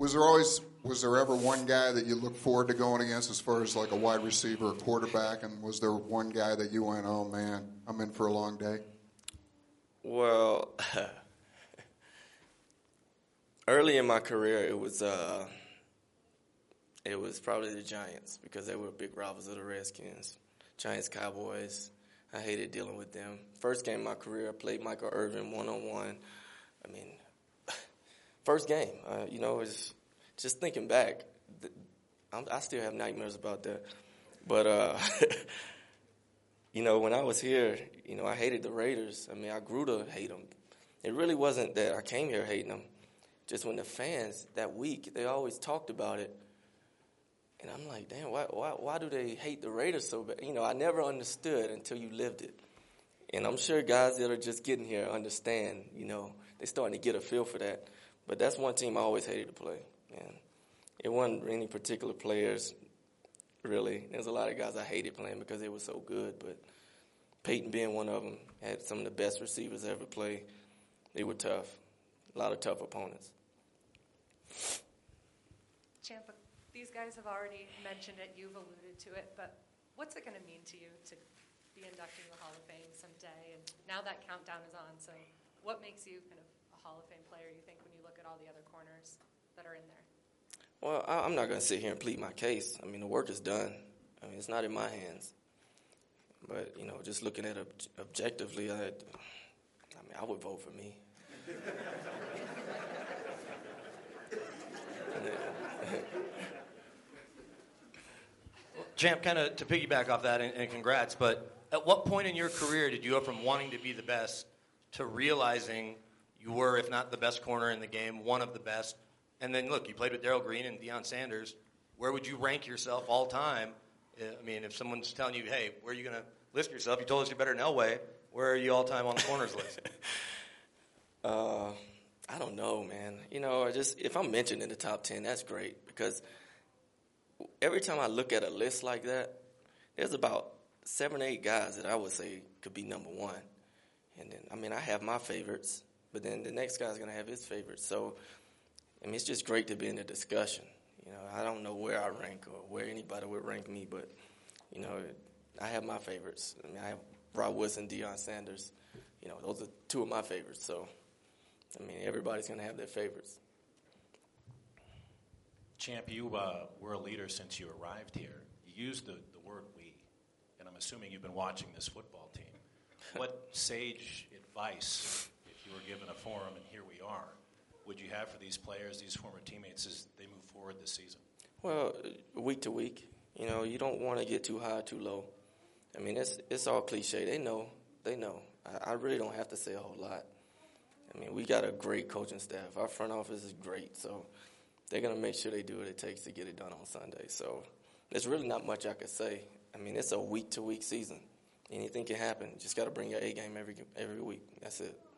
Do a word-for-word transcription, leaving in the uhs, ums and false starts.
Was there always was there ever one guy that you look forward to going against as far as like a wide receiver or quarterback? And was there one guy that you went, oh man, I'm in for a long day? Well, early in my career, it was uh, it was probably the Giants because they were big rivals of the Redskins. Giants, Cowboys. I hated dealing with them. First game of my career, I played Michael Irvin one-on-one. I mean, first game, uh, you know, it's just thinking back, the, I'm, I still have nightmares about that. But, uh, you know, when I was here, you know, I hated the Raiders. I mean, I grew to hate them. It really wasn't that I came here hating them. Just when the fans that week, they always talked about it. And I'm like, damn, why, why, why do they hate the Raiders so bad? You know, I never understood until you lived it. And I'm sure guys that are just getting here understand, you know, they're starting to get a feel for that. But that's one team I always hated to play. And it wasn't any particular players, really. There's a lot of guys I hated playing because they were so good. But Peyton being one of them, had some of the best receivers I ever played. They were tough. A lot of tough opponents. Champa, these guys have already mentioned it. You've alluded to it. But what's it going to mean to you to be inducted in the Hall of Fame someday? And now that countdown is on. So what makes you kind of a Hall of Fame player, you think, when you look at all the other corners that are in there? Well, I, I'm not going to sit here and plead my case. I mean, the work is done. I mean, it's not in my hands. But, you know, just looking at it ob- objectively, I, I mean, I would vote for me. Champ, kind of to piggyback off that, and, and congrats, but at what point in your career did you go from wanting to be the best to realizing you were, if not the best corner in the game, one of the best? And then, look, you played with Darrell Green and Deion Sanders. Where would you rank yourself all time? I mean, if someone's telling you, hey, where are you going to list yourself? You told us you're better than Elway. Where are you all time on the corners list? Uh, I don't know, man. You know, just if I'm mentioned in the top ten, that's great because every time I look at a list like that, there's about seven or eight guys that I would say could be number one. And then, I mean, I have my favorites, but then the next guy's going to have his favorites. So, I mean, it's just great to be in a discussion. You know, I don't know where I rank or where anybody would rank me, but, you know, I have my favorites. I mean, I have Rod Woodson, Deion Sanders. You know, those are two of my favorites. So, I mean, everybody's going to have their favorites. Champ, you uh, were a leader since you arrived here. You used the, the word we, and I'm assuming you've been watching this football team. What sage advice, if you were given a forum, and here we are, would you have for these players, these former teammates, as they move forward this season? Well, week to week, you know, you don't want to get too high or too low. I mean, it's it's all cliche. They know. They know. I, I really don't have to say a whole lot. I mean, we got a great coaching staff. Our front office is great, so they're going to make sure they do what it takes to get it done on Sunday. So there's really not much I could say. I mean, it's a week-to-week season. Anything can happen. You just got to bring your A game every every week. That's it.